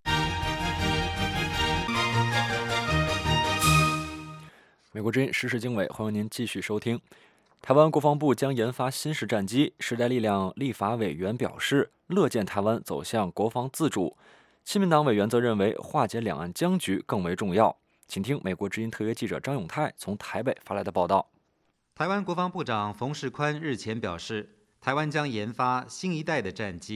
美国之音时事经纬，欢迎您继续收听。台湾国防部将研发新式战机，时代力量立法委员表示乐见台湾走向国防自主，亲民党委员则认为化解两岸僵局更为重要。请听美国之音特约记者张永泰从台北发来的报道。 台湾国防部长冯世宽日前表示，台湾将研发新一代的战机，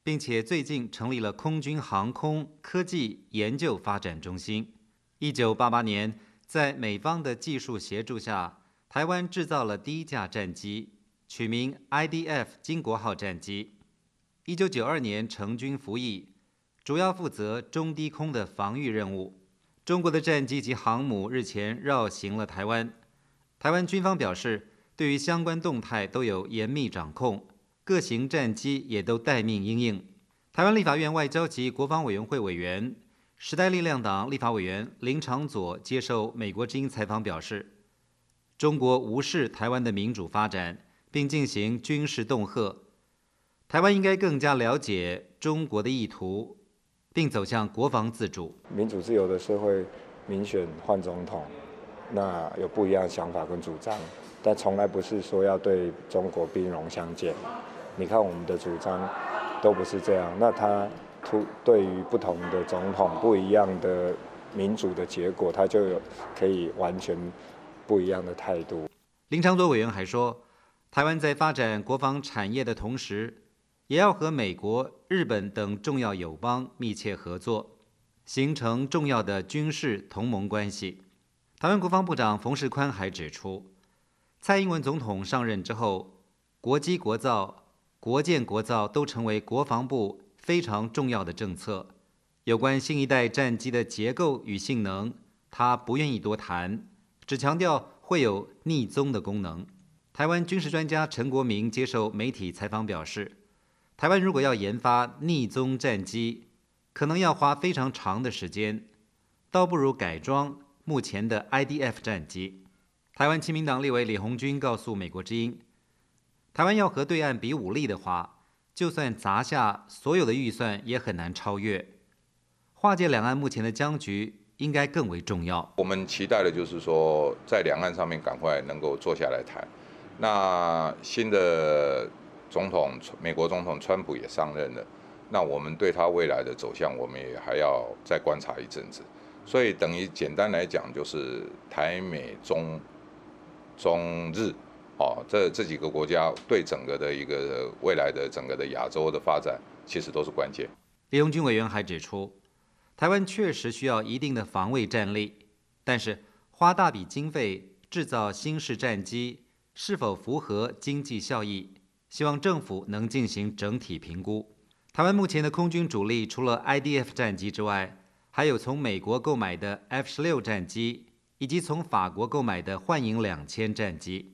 并且最近成立了空军航空科技研究发展中心。1988年，在美方的技术协助下，台湾制造了第一架战机，取名 IDF 经国号战机。1992年成军服役，主要负责中低空的防御任务。中国的战机及航母日前绕行了台湾，台湾军方表示，对于相关动态都有严密掌控，各型战机也都待命因应。台湾立法院外交及国防委员会委员、时代力量党立法委员林长佐接受美国之音采访表示，中国无视台湾的民主发展，并进行军事恫吓。台湾应该更加了解中国的意图，并走向国防自主。 民主自由的社会，民选换总统，那有不一样的想法跟主张，但从来不是说要对中国兵戎相见。你看我们的主张都不是这样，那他对于不同的总统不一样的民主的结果，他就有可以完全不一样的态度。 林长佐委员还说，台湾在发展国防产业的同时，也要和美国、日本等重要友邦密切合作，形成重要的军事同盟关系。台湾国防部长冯世宽还指出，蔡英文总统上任之后，国机国造、国建国造都成为国防部非常重要的政策。有关新一代战机的结构与性能，他不愿意多谈，只强调会有匿踪的功能。台湾军事专家陈国明接受媒体采访表示，台湾如果要研发匿踪战机，可能要花非常长的时间，倒不如改装目前的 IDF 战机。台湾亲民党立委李鸿钧告诉美国之音，台湾要和对岸比武力的话，就算砸下所有的预算也很难超越。化解两岸目前的僵局应该更为重要。 我们期待的就是说，在两岸上面赶快能够坐下来谈。那新的总统，美国总统川普也上任了，那我们对他未来的走向，我们也还要再观察一阵子。所以等于简单来讲，就是台美中日，这几个国家对整个的一个未来的整个的亚洲的发展，其实都是关键。 李鸿钧委员还指出，台湾确实需要一定的防卫战力，但是花大笔经费制造新式战机，是否符合经济效益？希望政府能进行整体评估。台湾目前的空军主力除了 IDF 战机之外，还有从美国购买的 F-16战机，以及从法国购买的幻影2000战机。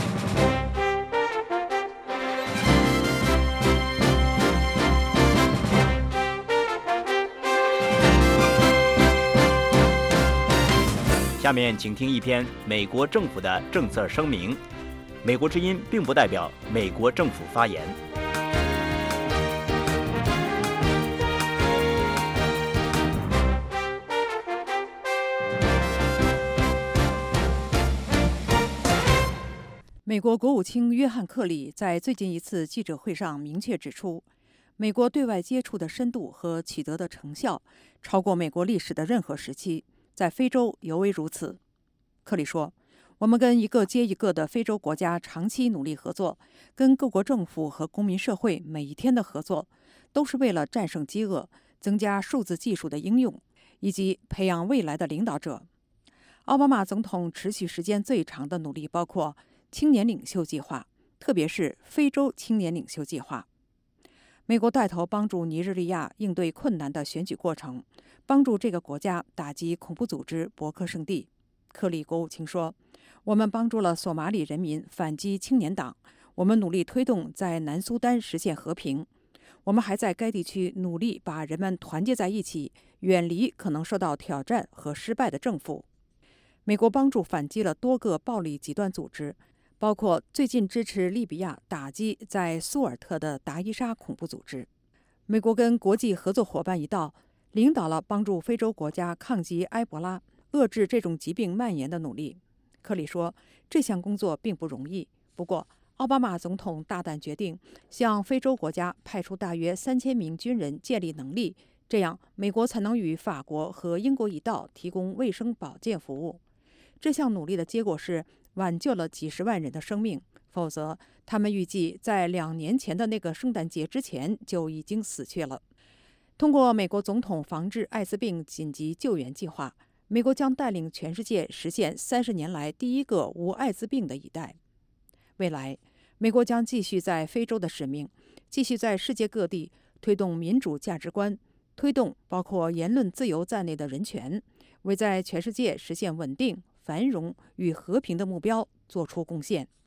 下面请听一篇美国政府的政策声明。美国之音并不代表美国政府发言。 美国国务卿约翰·克里在最近一次记者会上明确指出，美国对外接触的深度和取得的成效超过美国历史的任何时期，在非洲尤为如此。克里说，我们跟一个接一个的非洲国家长期努力合作，跟各国政府和公民社会每一天的合作，都是为了战胜饥饿、增加数字技术的应用，以及培养未来的领导者。奥巴马总统持续时间最长的努力包括青年领袖计划，特别是非洲青年领袖计划。美国带头帮助尼日利亚应对困难的选举过程，帮助这个国家打击恐怖组织博克圣地。克里国务卿说，我们帮助了索马里人民反击青年党，我们努力推动在南苏丹实现和平，我们还在该地区努力把人们团结在一起，远离可能受到挑战和失败的政府。美国帮助反击了多个暴力极端组织，包括最近支持利比亚打击在苏尔特的达伊沙恐怖组织。美国跟国际合作伙伴一道，领导了帮助非洲国家抗击埃博拉、遏制这种疾病蔓延的努力。克里说，这项工作并不容易，不过奥巴马总统大胆决定向非洲国家派出大约3000名军人建立能力，这样美国才能与法国和英国一道提供卫生保健服务。这项努力的结果是挽救了几十万人的生命， 否则他们预计在2年前的那个圣诞节之前就已经死去了。通过美国总统防治艾滋病紧急救援计划，美国将带领全世界实现30年来第一个无艾滋病的一代。未来，美国将继续在非洲的使命，继续在世界各地推动民主价值观，推动包括言论自由在内的人权，为在全世界实现稳定、繁荣与和平的目标做出贡献。